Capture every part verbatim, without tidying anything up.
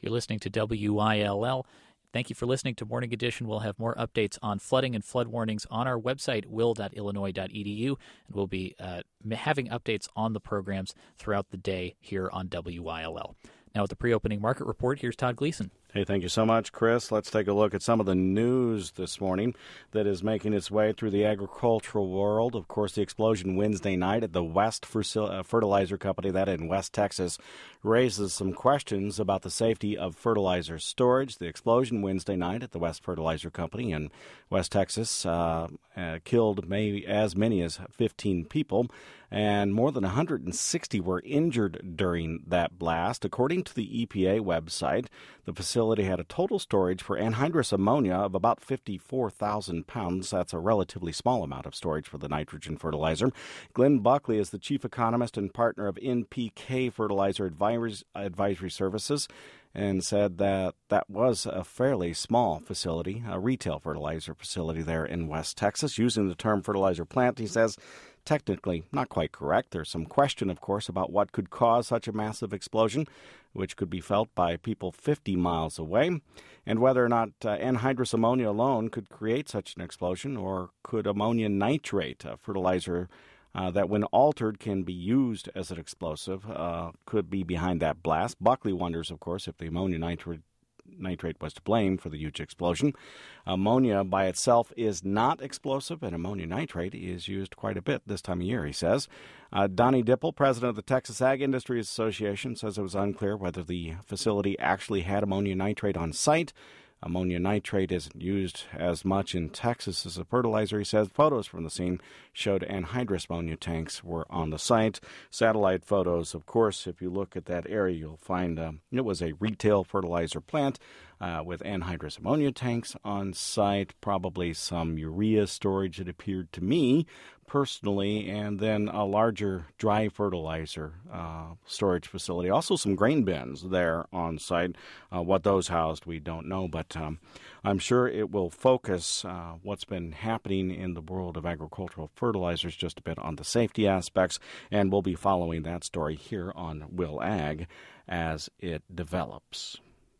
You're listening to W I L L. Thank you for listening to Morning Edition. We'll have more updates on flooding and flood warnings on our website, will dot illinois dot e d u, and we'll be uh, having updates on the programs throughout the day here on W I L L. Now with the pre-opening market report, here's Todd Gleason. Hey, thank you so much, Chris. Let's take a look at some of the news this morning that is making its way through the agricultural world. Of course, the explosion Wednesday night at the West Fertilizer Company, that in West Texas, raises some questions about the safety of fertilizer storage. The explosion Wednesday night at the West Fertilizer Company in West Texas uh, uh, killed maybe as many as fifteen people, and more than one hundred sixty were injured during that blast. According to the E P A website, the facility had a total storage for anhydrous ammonia of about fifty-four thousand pounds. That's a relatively small amount of storage for the nitrogen fertilizer. Glenn Buckley is the chief economist and partner of N P K Fertilizer Advisory Services, and said that that was a fairly small facility, a retail fertilizer facility there in West Texas. Using the term fertilizer plant, he says, technically not quite correct. There's some question, of course, about what could cause such a massive explosion, which could be felt by people fifty miles away, and whether or not uh, anhydrous ammonia alone could create such an explosion, or could ammonium nitrate, a fertilizer Uh, that when altered can be used as an explosive, uh, could be behind that blast. Buckley wonders, of course, if the ammonium nitrate, nitrate was to blame for the huge explosion. Ammonia by itself is not explosive, and ammonium nitrate is used quite a bit this time of year, he says. Uh, Donnie Dipple, president of the Texas Ag Industries Association, says it was unclear whether the facility actually had ammonium nitrate on site. Ammonium nitrate isn't used as much in Texas as a fertilizer, he says. Photos from the scene showed anhydrous ammonia tanks were on the site. Satellite photos, of course, if you look at that area, you'll find um, it was a retail fertilizer plant uh, with anhydrous ammonia tanks on site, probably some urea storage, it appeared to me personally, and then a larger dry fertilizer uh, storage facility. Also some grain bins there on site. Uh, what those housed, we don't know, but um, I'm sure it will focus uh, what's been happening in the world of agricultural fertilizers just a bit on the safety aspects, and we'll be following that story here on Will Ag as it develops.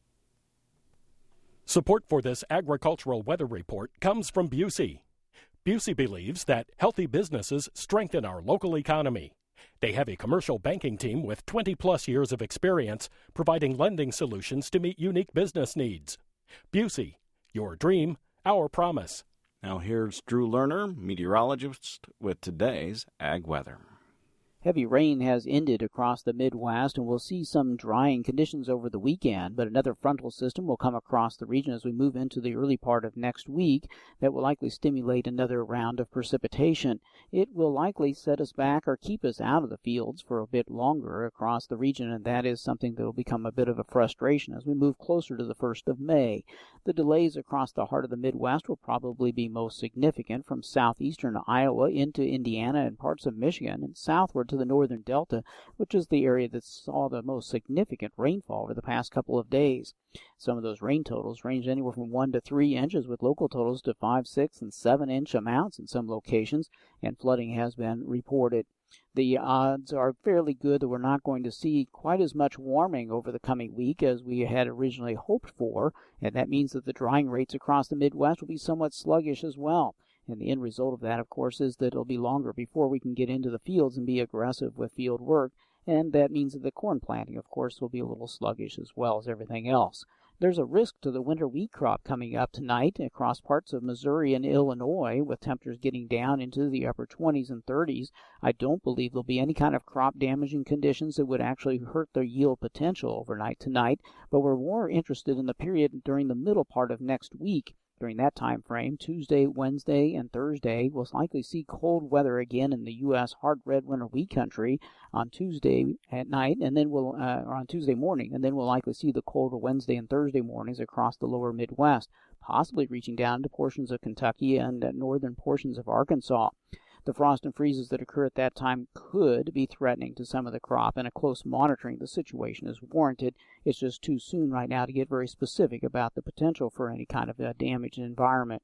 Support for this agricultural weather report comes from Busey. Busey believes that healthy businesses strengthen our local economy. They have a commercial banking team with twenty-plus years of experience providing lending solutions to meet unique business needs. Busey, your dream, our promise. Now here's Drew Lerner, meteorologist, with today's ag weather. Heavy rain has ended across the Midwest, and we'll see some drying conditions over the weekend, but another frontal system will come across the region as we move into the early part of next week that will likely stimulate another round of precipitation. It will likely set us back or keep us out of the fields for a bit longer across the region, and that is something that will become a bit of a frustration as we move closer to the first of May. The delays across the heart of the Midwest will probably be most significant from southeastern Iowa into Indiana and parts of Michigan and southward to the northern delta, which is the area that saw the most significant rainfall over the past couple of days. Some of those rain totals range anywhere from one to three inches, with local totals to five, six, and seven inch amounts in some locations, and flooding has been reported. The odds are fairly good that we're not going to see quite as much warming over the coming week as we had originally hoped for, and that means that the drying rates across the Midwest will be somewhat sluggish as well. And the end result of that, of course, is that it'll be longer before we can get into the fields and be aggressive with field work, and that means that the corn planting, of course, will be a little sluggish as well as everything else. There's a risk to the winter wheat crop coming up tonight across parts of Missouri and Illinois, with temperatures getting down into the upper twenties and thirties. I don't believe there'll be any kind of crop damaging conditions that would actually hurt their yield potential overnight tonight, but we're more interested in the period during the middle part of next week. During that time frame, Tuesday, Wednesday, and Thursday, we'll likely see cold weather again in the U S hard red winter wheat country on Tuesday at night, and then we'll, uh, or on Tuesday morning, and then we'll likely see the colder Wednesday and Thursday mornings across the lower Midwest, possibly reaching down to portions of Kentucky and uh, northern portions of Arkansas. The frost and freezes that occur at that time could be threatening to some of the crop, and a close monitoring of the situation is warranted. It's just too soon right now to get very specific about the potential for any kind of uh, damaged environment.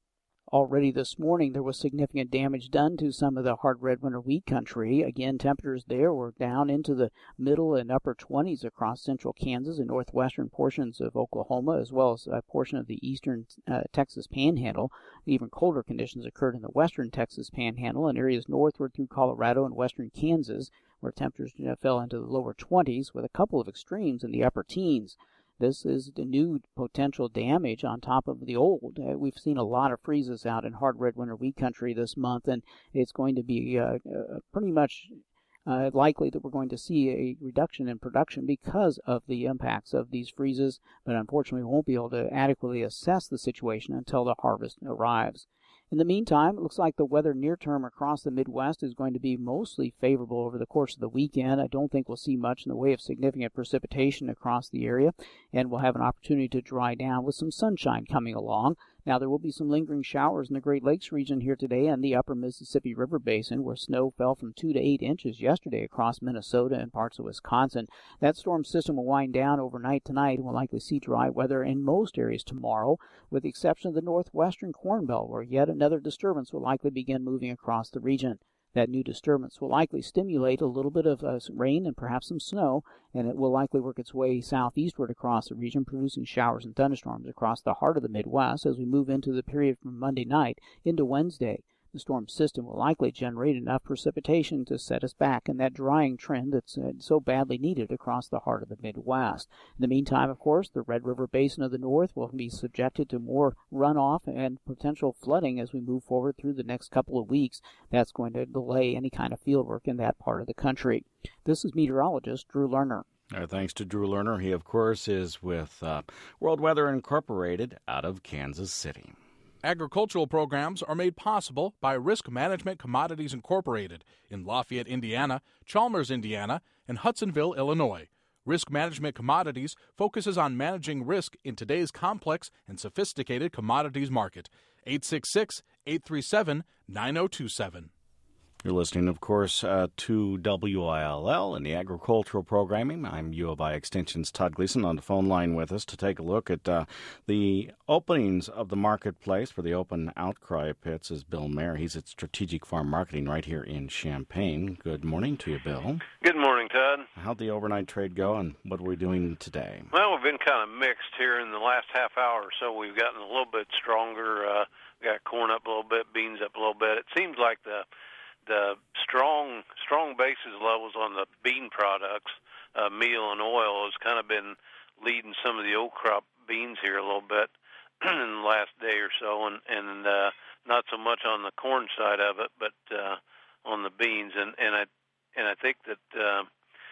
Already this morning, there was significant damage done to some of the hard red winter wheat country. Again, temperatures there were down into the middle and upper twenties across central Kansas and northwestern portions of Oklahoma, as well as a portion of the eastern uh, Texas Panhandle. Even colder conditions occurred in the western Texas Panhandle and areas northward through Colorado and western Kansas, where temperatures you know, fell into the lower twenties, with a couple of extremes in the upper teens. This is the new potential damage on top of the old. Uh, we've seen a lot of freezes out in hard red winter wheat country this month, and it's going to be uh, uh, pretty much uh, likely that we're going to see a reduction in production because of the impacts of these freezes, but unfortunately we won't be able to adequately assess the situation until the harvest arrives. In the meantime, it looks like the weather near term across the Midwest is going to be mostly favorable over the course of the weekend. I don't think we'll see much in the way of significant precipitation across the area, and we'll have an opportunity to dry down with some sunshine coming along. Now, there will be some lingering showers in the Great Lakes region here today and the upper Mississippi River Basin, where snow fell from two to eight inches yesterday across Minnesota and parts of Wisconsin. That storm system will wind down overnight tonight and will likely see dry weather in most areas tomorrow, with the exception of the northwestern Corn Belt, where yet another disturbance will likely begin moving across the region. That new disturbance will likely stimulate a little bit of uh, rain and perhaps some snow, and it will likely work its way southeastward across the region, producing showers and thunderstorms across the heart of the Midwest as we move into the period from Monday night into Wednesday. The storm system will likely generate enough precipitation to set us back in that drying trend that's uh, so badly needed across the heart of the Midwest. In the meantime, of course, the Red River Basin of the north will be subjected to more runoff and potential flooding as we move forward through the next couple of weeks. That's going to delay any kind of field work in that part of the country. This is meteorologist Drew Lerner. Our thanks to Drew Lerner. He, of course, is with uh, World Weather Incorporated out of Kansas City. Agricultural programs are made possible by Risk Management Commodities Incorporated in Lafayette, Indiana, Chalmers, Indiana, and Hudsonville, Illinois. Risk Management Commodities focuses on managing risk in today's complex and sophisticated commodities market. eight six six, eight three seven, nine zero two seven. You're listening, of course, uh, to W I L L and the agricultural programming. I'm U of I Extension's Todd Gleason on the phone line with us to take a look at uh, the openings of the marketplace for the open outcry pits is Bill Mayer. He's at Strategic Farm Marketing right here in Champaign. Good morning to you, Bill. Good morning, Todd. How'd the overnight trade go, and what are we doing today? Well, we've been kind of mixed here in the last half hour or so. We've gotten a little bit stronger. Uh, we got corn up a little bit, beans up a little bit. It seems like the The strong strong basis levels on the bean products, uh, meal and oil, has kind of been leading some of the old crop beans here a little bit in the last day or so, and, and uh, not so much on the corn side of it, but uh, on the beans. And, and I and I think that uh,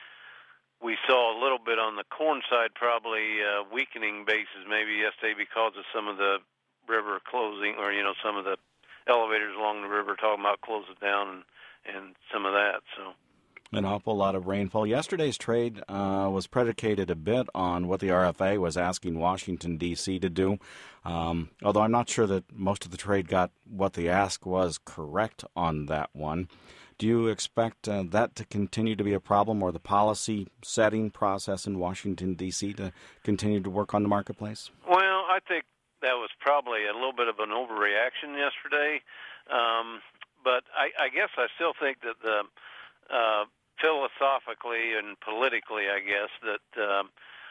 we saw a little bit on the corn side, probably uh, weakening basis maybe yesterday because of some of the river closing, or you know some of the elevators along the river talking about closing down and, and some of that. So, an awful lot of rainfall. Yesterday's trade uh, was predicated a bit on what the R F A was asking Washington, D C to do, um, although I'm not sure that most of the trade got what the ask was correct on that one. Do you expect uh, that to continue to be a problem, or the policy setting process in Washington, D C to continue to work on the marketplace? Well, I think that was probably a little bit of an overreaction yesterday, um, but I, I guess I still think that the uh, philosophically and politically, I guess that um,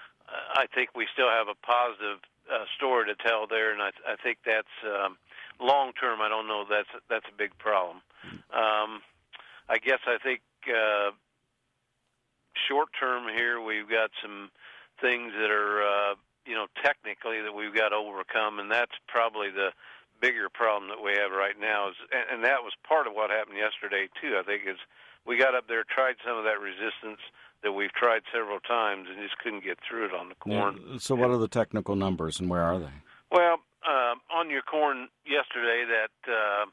I think we still have a positive uh, story to tell there, and I, I think that's um, long term. I don't know that's that's a big problem. Um, I guess I think uh, short term here we've got some things that are. Uh, you know, technically that we've got to overcome, and that's probably the bigger problem that we have right now. Is, and, and that was part of what happened yesterday, too, I think, is we got up there, tried some of that resistance that we've tried several times and just couldn't get through it on the corn. Yeah, so what are the technical numbers, and where are they? Well, uh, on your corn yesterday, that uh,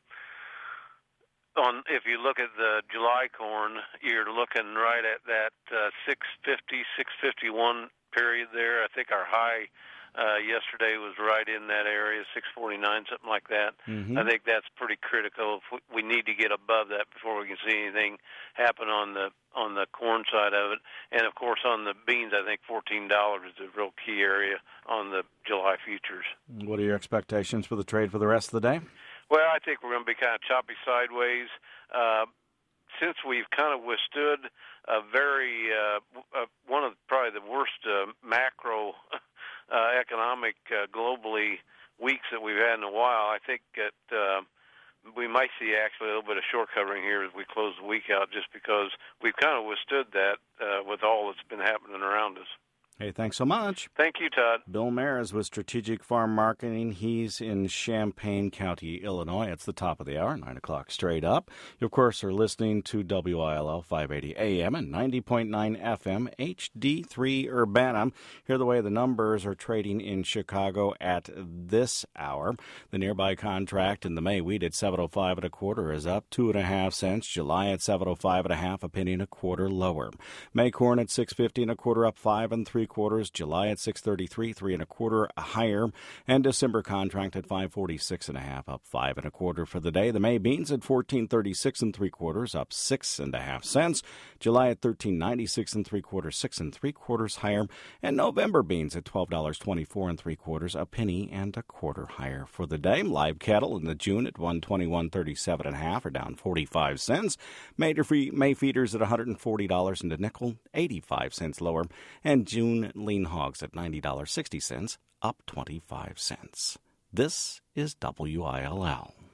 on if you look at the July corn, you're looking right at that uh, six fifty, six fifty-one period there. I think our high uh, yesterday was right in that area, six forty-nine, something like that. Mm-hmm. I think that's pretty critical. If we, we need to get above that before we can see anything happen on the on the corn side of it. And of course, on the beans, I think fourteen dollars is a real key area on the July futures. What are your expectations for the trade for the rest of the day? Well, I think we're going to be kind of choppy sideways. Uh, since we've kind of withstood a very, uh, uh, one of probably the worst uh, macro uh, economic uh, globally weeks that we've had in a while, I think that uh, we might see actually a little bit of short covering here as we close the week out, just because we've kind of withstood that uh, with all that's been happening around us. Hey, thanks so much. Thank you, Todd. Bill Mayer is with Strategic Farm Marketing. He's in Champaign County, Illinois. It's the top of the hour, nine o'clock straight up. You, of course, are listening to W I L L five eighty A M and ninety point nine F M, H D three Urbana. Hear the way the numbers are trading in Chicago at this hour. The nearby contract in the May wheat at seven oh five and a quarter is up two and a half cents. July at seven oh five and a half, a penny and a quarter lower. May corn at six fifty and a quarter, up five and three quarters. July at six thirty-three, three and a quarter higher, and December contract at five forty-six and a half, up five and a quarter for the day. The May beans at fourteen thirty-six and three quarters, up six and a half cents. July at thirteen ninety-six and three quarters, six and three quarters higher, and November beans at twelve twenty-four and three quarters, a penny and a quarter higher for the day. Live cattle in the June at one twenty-one thirty-seven and a half, are down forty-five cents. May May feeders at one hundred forty dollars and a nickel, eighty-five cents lower, and June lean hogs at ninety dollars and sixty cents, up twenty-five cents. This is W I L L.